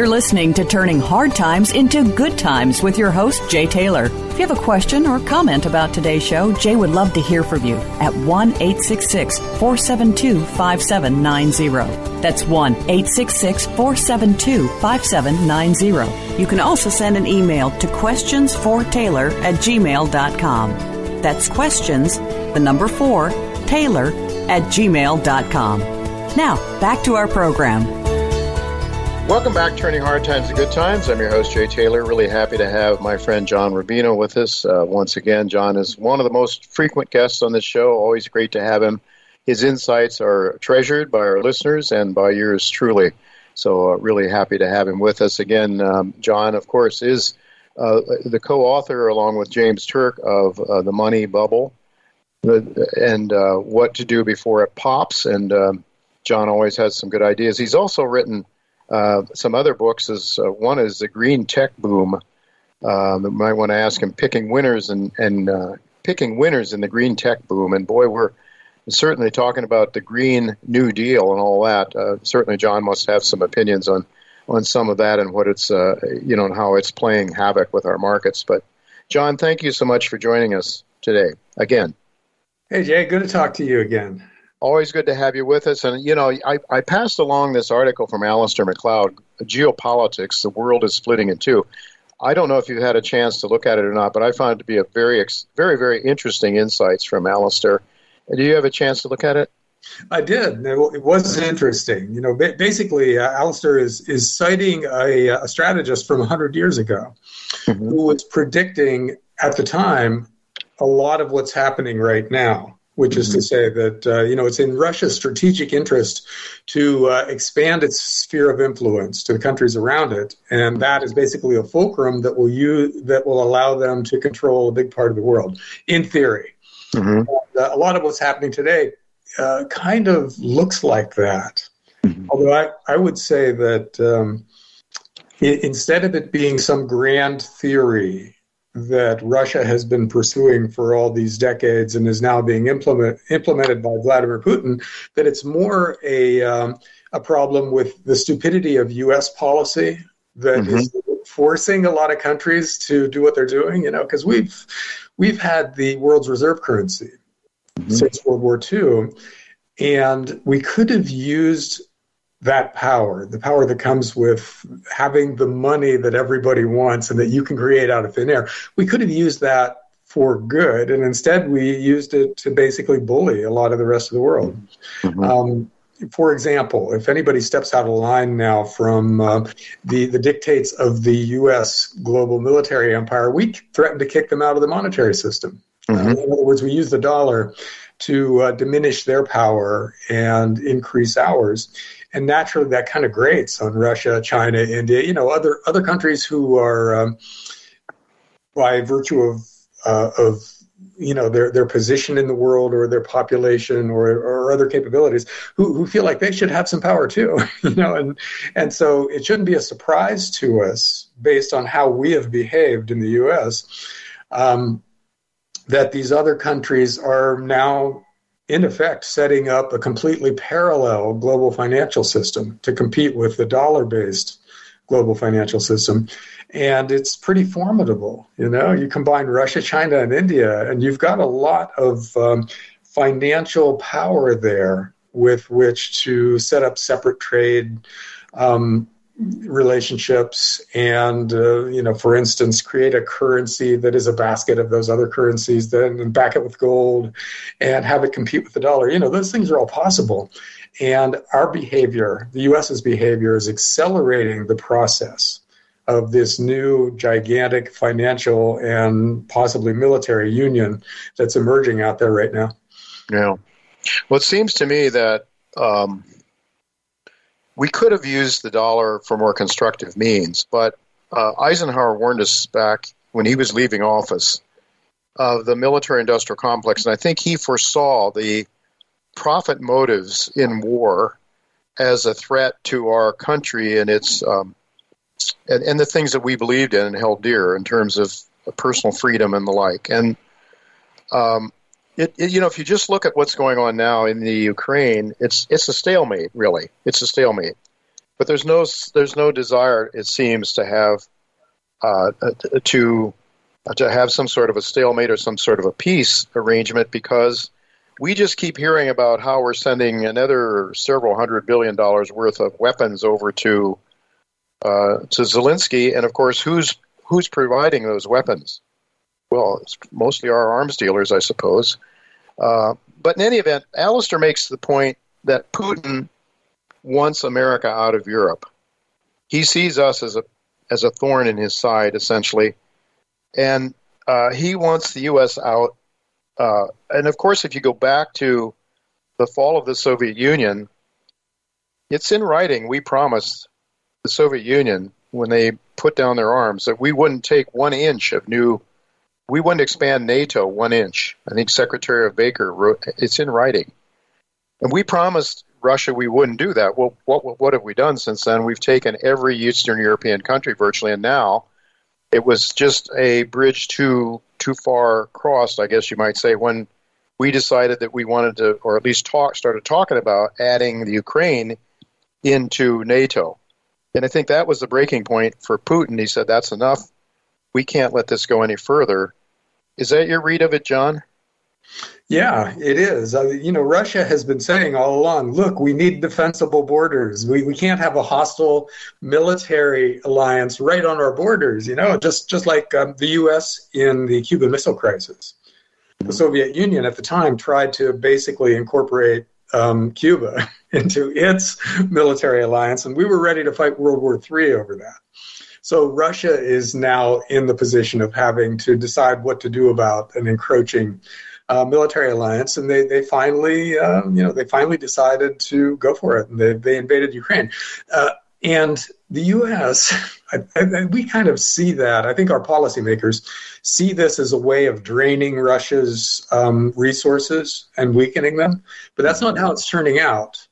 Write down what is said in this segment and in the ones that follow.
You're listening to Turning Hard Times into Good Times with your host, Jay Taylor. If you have a question or comment about today's show, Jay would love to hear from you at 1-866-472-5790. That's 1-866-472-5790. You can also send an email to questionsfortaylor@gmail.com. That's questions, the number 4, Taylor@gmail.com. Now, back to our program. Welcome back, Turning Hard Times to Good Times. I'm your host, Jay Taylor. Really happy to have my friend John Rubino with us once again. John is one of the most frequent guests on this show. Always great to have him. His insights are treasured by our listeners and by yours truly. So really happy to have him with us again. John, of course, is the co-author, along with James Turk, of The Money Bubble and What to Do Before It Pops. And John always has some good ideas. He's also written some other books. One is The Green Tech Boom. You might want to ask him, picking winners and picking winners in the green tech boom. And boy, we're certainly talking about the Green New Deal and all that. Certainly, John must have some opinions on some of that and what it's and how it's playing havoc with our markets. But John, thank you so much for joining us today again. Hey Jay, good to talk to you again. Always good to have you with us. And, I passed along this article from Alistair McLeod, Geopolitics, the World is Splitting in Two. I don't know if you've had a chance to look at it or not, but I found it to be a very, very, very interesting insights from Alistair. Do you have a chance to look at it? I did. It was interesting. Basically, Alistair is citing a strategist from 100 years ago who was predicting at the time a lot of what's happening right now. Which is to say that, it's in Russia's strategic interest to expand its sphere of influence to the countries around it. And that is basically a fulcrum that will allow them to control a big part of the world, in theory. Mm-hmm. And, a lot of what's happening today kind of looks like that. Mm-hmm. Although I would say that instead of it being some grand theory that Russia has been pursuing for all these decades and is now being implemented by Vladimir Putin, that it's more a problem with the stupidity of U.S. policy that is forcing a lot of countries to do what they're doing. Because we've had the world's reserve currency since World War II, and we could have used that power, the power that comes with having the money that everybody wants and that you can create out of thin air. We could have used that for good, and instead we used it to basically bully a lot of the rest of the world. Mm-hmm. For example, if anybody steps out of line now from the dictates of the U.S. global military empire, we threaten to kick them out of the monetary system. Mm-hmm. In other words, we use the dollar to diminish their power and increase ours. And naturally, that kind of grates on Russia, China, India, other countries who are, by virtue of their position in the world or their population or other capabilities, who feel like they should have some power too, and so it shouldn't be a surprise to us, based on how we have behaved in the U.S., that these other countries are now, in effect, setting up a completely parallel global financial system to compete with the dollar-based global financial system. And it's pretty formidable. You combine Russia, China, and India, and you've got a lot of financial power there with which to set up separate trade relationships and, for instance, create a currency that is a basket of those other currencies, then back it with gold and have it compete with the dollar. Those things are all possible. And our behavior, the U.S.'s behavior, is accelerating the process of this new gigantic financial and possibly military union that's emerging out there right now. Yeah. Well, it seems to me that we could have used the dollar for more constructive means, but Eisenhower warned us back when he was leaving office of the military-industrial complex, and I think he foresaw the profit motives in war as a threat to our country and its and the things that we believed in and held dear in terms of personal freedom and the like. And if you just look at what's going on now in the Ukraine, it's a stalemate, really. It's a stalemate. But there's no desire, it seems, to have to have some sort of a stalemate or some sort of a peace arrangement, because we just keep hearing about how we're sending another several $100 billion worth of weapons over to Zelensky, and of course, who's providing those weapons? Well, it's mostly our arms dealers, I suppose. But in any event, Alistair makes the point that Putin wants America out of Europe. He sees us as a thorn in his side, essentially, and he wants the U.S. out. And of course, if you go back to the fall of the Soviet Union, it's in writing. We promised the Soviet Union, when they put down their arms, that we wouldn't take 1 inch of we wouldn't expand NATO 1 inch. I think Secretary of Baker wrote, it's in writing. And we promised Russia we wouldn't do that. Well, what have we done since then? We've taken every Eastern European country virtually, and now it was just a bridge too far crossed, I guess you might say, when we decided that we wanted to, or at least started talking about adding the Ukraine into NATO. And I think that was the breaking point for Putin. He said, that's enough. We can't let this go any further. Is that your read of it, John? Yeah, it is. Russia has been saying all along, look, we need defensible borders. We can't have a hostile military alliance right on our borders, just like the U.S. in the Cuban Missile Crisis. The Soviet Union at the time tried to basically incorporate Cuba into its military alliance, and we were ready to fight World War III over that. So Russia is now in the position of having to decide what to do about an encroaching military alliance, and they finally decided to go for it, and they invaded Ukraine. And the U.S., we kind of see that. I think our policymakers see this as a way of draining Russia's resources and weakening them, but that's not how it's turning out,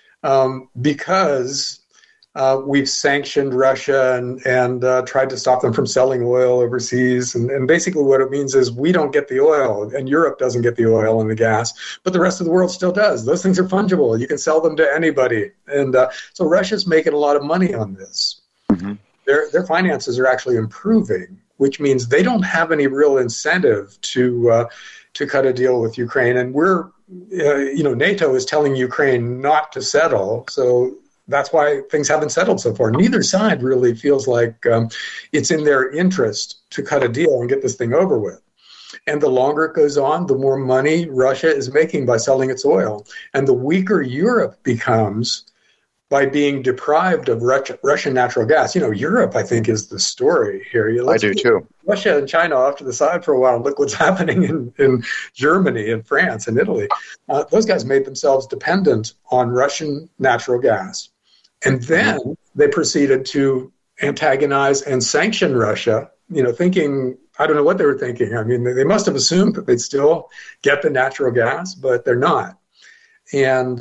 because we've sanctioned Russia and tried to stop them from selling oil overseas. And basically what it means is we don't get the oil, and Europe doesn't get the oil and the gas, but the rest of the world still does. Those things are fungible. You can sell them to anybody. And so Russia's making a lot of money on this. Mm-hmm. Their finances are actually improving, which means they don't have any real incentive to cut a deal with Ukraine. And NATO is telling Ukraine not to settle. So that's why things haven't settled so far. Neither side really feels like it's in their interest to cut a deal and get this thing over with. And the longer it goes on, the more money Russia is making by selling its oil. And the weaker Europe becomes by being deprived of Russian natural gas. Europe, I think, is the story here. I do too. Russia and China off to the side for a while. Look what's happening in Germany and France and Italy. Those guys made themselves dependent on Russian natural gas. And then they proceeded to antagonize and sanction Russia, thinking, I don't know what they were thinking. I mean, they must have assumed that they'd still get the natural gas, but they're not. And,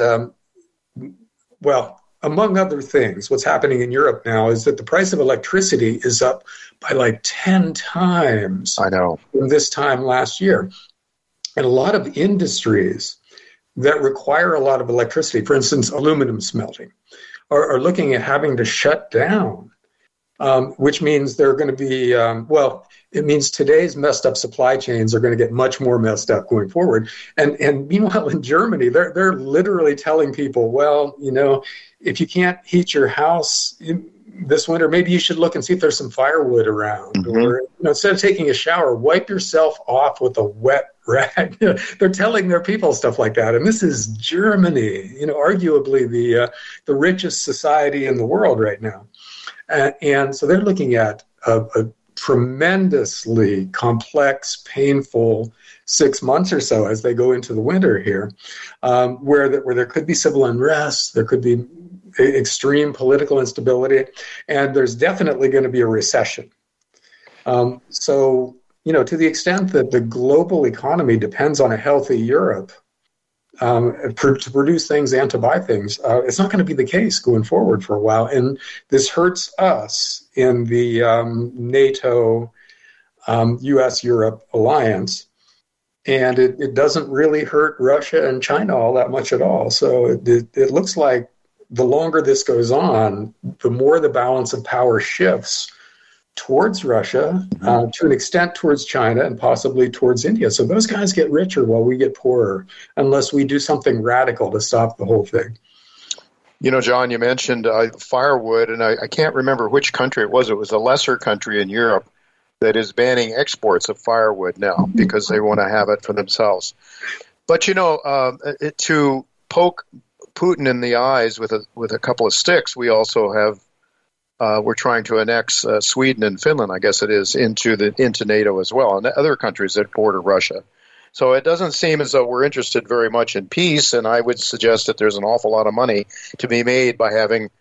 among other things, what's happening in Europe now is that the price of electricity is up by like 10 times. I know. From this time last year. And a lot of industries that require a lot of electricity, for instance, aluminum smelting, are looking at having to shut down, which means they're going to be, it means today's messed up supply chains are going to get much more messed up going forward. And meanwhile, in Germany, they're literally telling people, if you can't heat your house this winter, maybe you should look and see if there's some firewood around. Mm-hmm. Or instead of taking a shower, wipe yourself off with a wet rag. They're telling their people stuff like that. And this is Germany, arguably the richest society in the world right now. And so they're looking at a tremendously complex, painful 6 months or so as they go into the winter here, where there could be civil unrest, there could be extreme political instability, and there's definitely going to be a recession. So, to the extent that the global economy depends on a healthy Europe to produce things and to buy things, it's not going to be the case going forward for a while. And this hurts us in the NATO, U.S.-Europe alliance. And it doesn't really hurt Russia and China all that much at all. So it looks like the longer this goes on, the more the balance of power shifts towards Russia, to an extent towards China, and possibly towards India. So those guys get richer while we get poorer, unless we do something radical to stop the whole thing. You know, John, you mentioned firewood, and I can't remember which country it was. It was a lesser country in Europe that is banning exports of firewood now because they want to have it for themselves. But, you know, to poke Putin in the eyes with a couple of sticks, we also have we're trying to annex Sweden and Finland, I guess it is, into NATO as well, and other countries that border Russia. So it doesn't seem as though we're interested very much in peace, and I would suggest that there's an awful lot of money to be made by having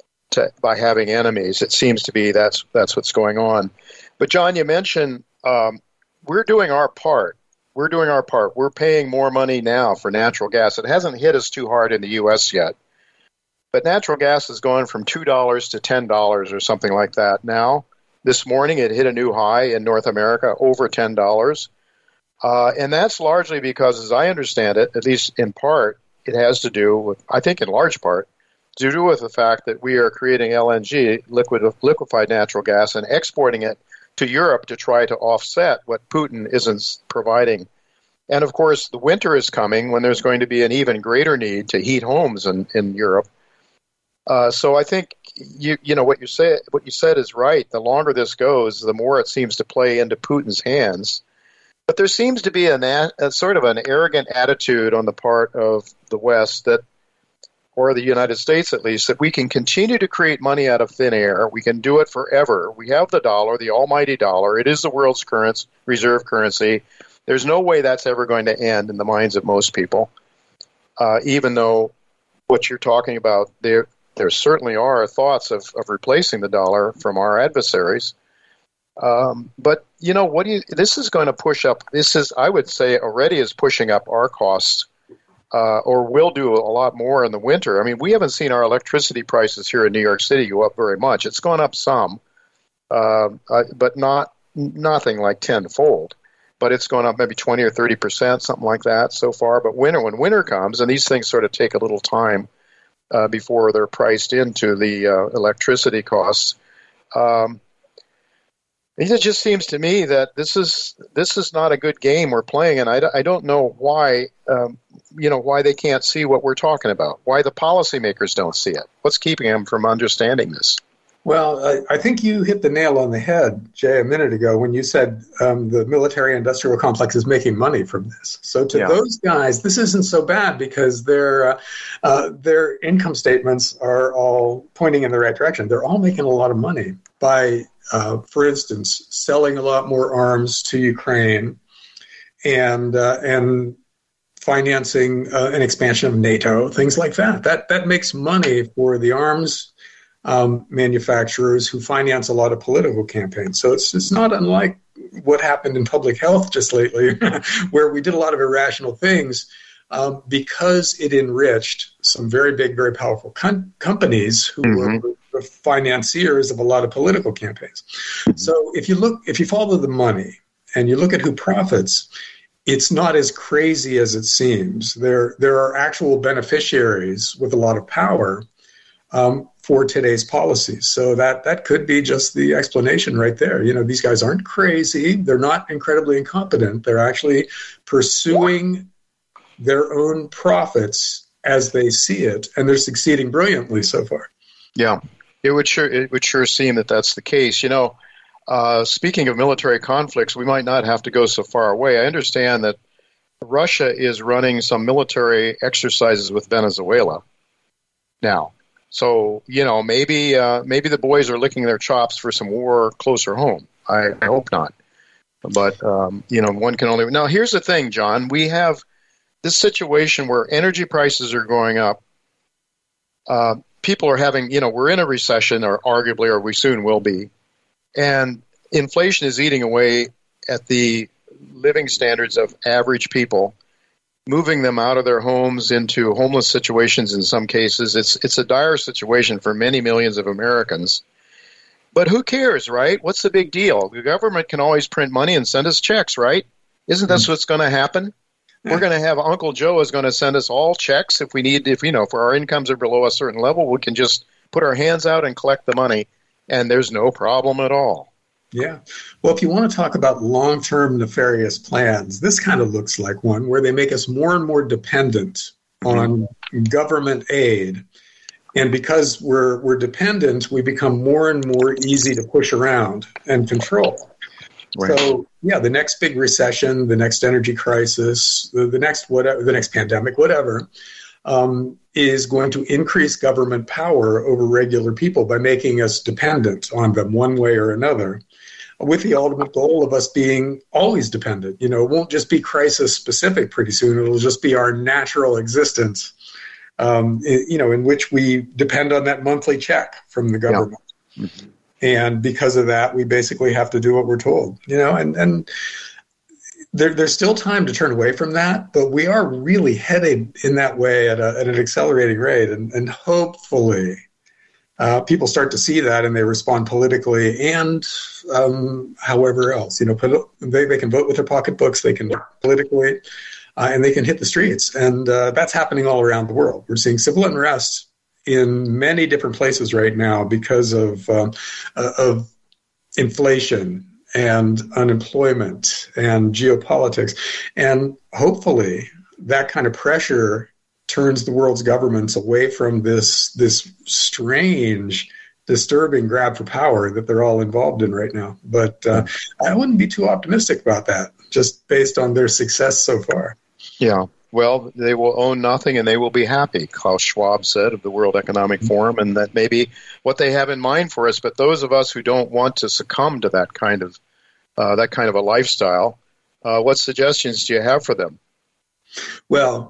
enemies. It seems to be that's what's going on. But John, you mentioned we're doing our part. We're doing our part. We're paying more money now for natural gas. It hasn't hit us too hard in the U.S. yet. But natural gas has gone from $2 to $10 or something like that now. This morning it hit a new high in North America, over $10. And that's largely because, as I understand it, at least in part, it has to do with, I think in large part, to do with the fact that we are creating LNG, liquefied natural gas, and exporting it to Europe to try to offset what Putin isn't providing. And, of course, the winter is coming when there's going to be an even greater need to heat homes in Europe. So I think you know what you said is right. The longer this goes, the more it seems to play into Putin's hands. But there seems to be a sort of an arrogant attitude on the part of the West, or the United States at least, that we can continue to create money out of thin air. We can do it forever. We have the dollar, the almighty dollar. It is the world's reserve currency. There's no way that's ever going to end in the minds of most people, even though what you're talking about there certainly are thoughts of replacing the dollar from our adversaries. But, you know, this is going to push up, I would say, already is pushing up our costs, or will do a lot more in the winter. I mean, we haven't seen our electricity prices here in New York City go up very much. It's gone up some, but nothing like tenfold. But it's gone up maybe 20 or 30%, something like that so far. But when winter comes, and these things sort of take a little time before they're priced into the electricity costs, it just seems to me that this is not a good game we're playing, and I don't know why why they can't see what we're talking about, why the policymakers don't see it. What's keeping them from understanding this? Well, I think you hit the nail on the head, Jay, a minute ago when you said the military-industrial complex is making money from this. So to those guys, this isn't so bad because their income statements are all pointing in the right direction. They're all making a lot of money by, for instance, selling a lot more arms to Ukraine and financing an expansion of NATO, things like that. That makes money for the arms manufacturers who finance a lot of political campaigns. So it's not unlike what happened in public health just lately, where we did a lot of irrational things because it enriched some very big, very powerful companies who were the financiers of a lot of political campaigns. So if you follow the money and you look at who profits, it's not as crazy as it seems. There are actual beneficiaries with a lot of power for today's policies. So that could be just the explanation right there. You know, these guys aren't crazy. They're not incredibly incompetent. They're actually pursuing their own profits as they see it, and they're succeeding brilliantly so far. Yeah, it would sure seem that that's the case. You know, speaking of military conflicts, we might not have to go so far away. I understand that Russia is running some military exercises with Venezuela now. So, you know, maybe the boys are licking their chops for some war closer home. I hope not. But, you know, one can only... Now, here's the thing, John. We have this situation where energy prices are going up. People are having, you know, we're in a recession, or arguably, or we soon will be. And inflation is eating away at the living standards of average people, moving them out of their homes into homeless situations in some cases. It's a dire situation for many millions of Americans. But who cares, right? What's the big deal? The government can always print money and send us checks, right? Isn't that what's going to happen? We're going to have Uncle Joe is going to send us all checks if we need, if our incomes are below a certain level, we can just put our hands out and collect the money, and there's no problem at all. Yeah. Well, if you want to talk about long-term nefarious plans, this kind of looks like one where they make us more and more dependent on government aid. And because we're dependent, we become more and more easy to push around and control. Right. So, yeah, the next big recession, the next energy crisis, the next pandemic, whatever, is going to increase government power over regular people by making us dependent on them one way or another, with the ultimate goal of us being always dependent. It won't just be crisis specific pretty soon. It'll just be our natural existence, in which we depend on that monthly check from the government. Yeah. Mm-hmm. And because of that, we basically have to do what we're told, and there's still time to turn away from that, but we are really headed in that way at an accelerating rate. And hopefully people start to see that and they respond politically and however else. They can vote with their pocketbooks, they can politically, and they can hit the streets. And that's happening all around the world. We're seeing civil unrest in many different places right now because of inflation and unemployment and geopolitics. And hopefully that kind of pressure turns the world's governments away from this strange, disturbing grab for power that they're all involved in right now. But I wouldn't be too optimistic about that, just based on their success so far. Yeah. Well, they will own nothing and they will be happy, Klaus Schwab said of the World Economic Forum, and that may be what they have in mind for us. But those of us who don't want to succumb to that kind of a lifestyle, what suggestions do you have for them? Well,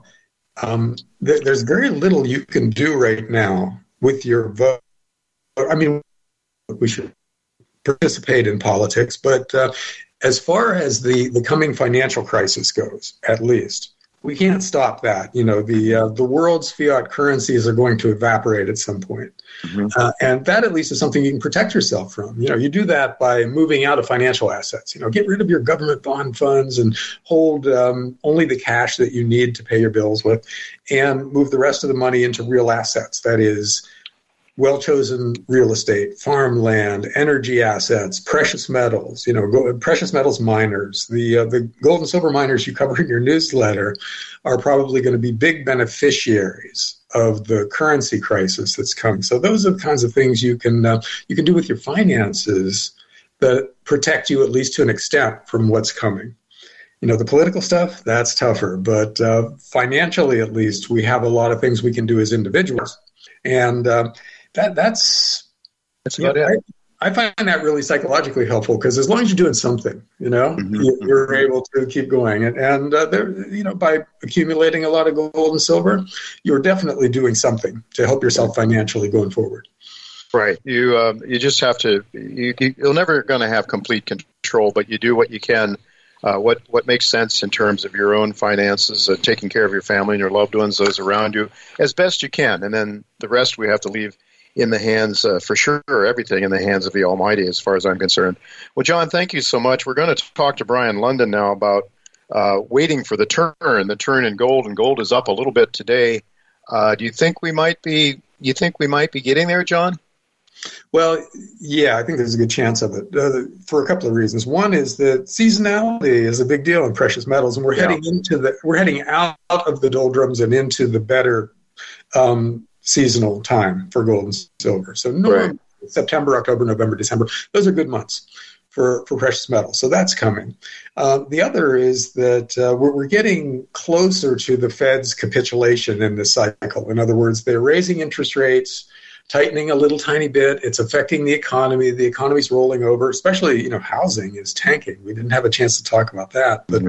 there's very little you can do right now with your vote. I mean, we should participate in politics, but as far as the coming financial crisis goes, at least, we can't stop that. The world's fiat currencies are going to evaporate at some point. Mm-hmm. And that at least is something you can protect yourself from. You do that by moving out of financial assets. Get rid of your government bond funds and hold only the cash that you need to pay your bills with, and move the rest of the money into real assets. That is, well-chosen real estate, farmland, energy assets, precious metals, precious metals miners. The gold and silver miners you cover in your newsletter are probably going to be big beneficiaries of the currency crisis that's coming. So those are the kinds of things you can do with your finances that protect you, at least to an extent, from what's coming. The political stuff, that's tougher. But financially, at least, we have a lot of things we can do as individuals. And that's about it. I find that really psychologically helpful, because as long as you're doing something, you're able to keep going. And by accumulating a lot of gold and silver, you're definitely doing something to help yourself financially going forward. Right. You just have to. You're never going to have complete control, but you do what you can. What makes sense in terms of your own finances, taking care of your family and your loved ones, those around you, as best you can, and then the rest we have to leave in the hands, for sure, everything in the hands of the Almighty, as far as I'm concerned. Well, John, thank you so much. We're going to talk to Brian London now about waiting for the turn in gold, and gold is up a little bit today. Do you think we might be getting there, John? Well, yeah, I think there's a good chance of it for a couple of reasons. One is that seasonality is a big deal in precious metals, and we're heading out of the doldrums and into the better seasonal time for gold and silver. So normally September, October, November, December, those are good months for precious metals. So that's coming. The other is that we're getting closer to the Fed's capitulation in this cycle. In other words, they're raising interest rates, tightening a little tiny bit. It's affecting the economy. The economy's rolling over, especially, housing is tanking. We didn't have a chance to talk about that, but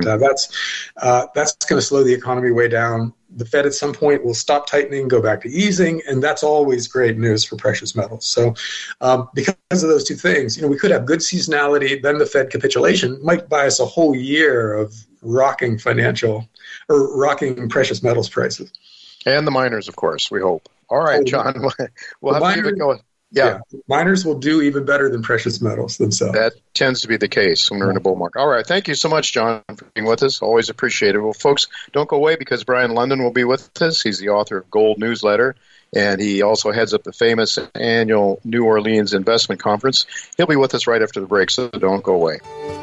that's going to slow the economy way down. The Fed at some point will stop tightening, go back to easing, and that's always great news for precious metals. So because of those two things, we could have good seasonality, then the Fed capitulation might buy us a whole year of rocking precious metals prices. And the miners, of course, we hope. All right, John, we'll have to keep it going. Yeah. Miners will do even better than precious metals themselves. That tends to be the case when we're in a bull market. All right. Thank you so much, John, for being with us. Always appreciate it. Well, folks, don't go away because Brian London will be with us. He's the author of Gold Newsletter, and he also heads up the famous annual New Orleans Investment Conference. He'll be with us right after the break, so don't go away.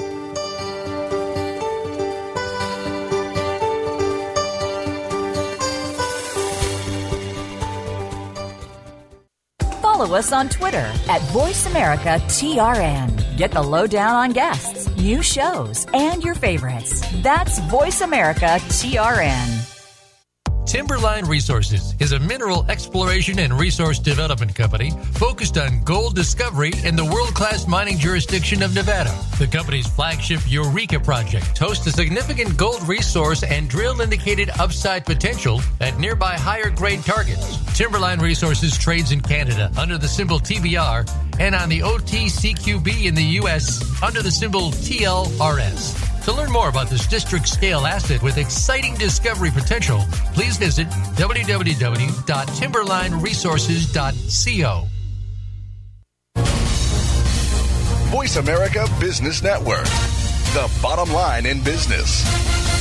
Follow us on Twitter at VoiceAmericaTRN. Get the lowdown on guests, new shows, and your favorites. That's VoiceAmericaTRN. Timberline Resources is a mineral exploration and resource development company focused on gold discovery in the world-class mining jurisdiction of Nevada. The company's flagship Eureka project hosts a significant gold resource and drill-indicated upside potential at nearby higher-grade targets. Timberline Resources trades in Canada under the symbol TBR and on the OTCQB in the U.S. under the symbol TLRS. To learn more about this district-scale asset with exciting discovery potential, please visit www.timberlineresources.co. Voice America Business Network, the bottom line in business.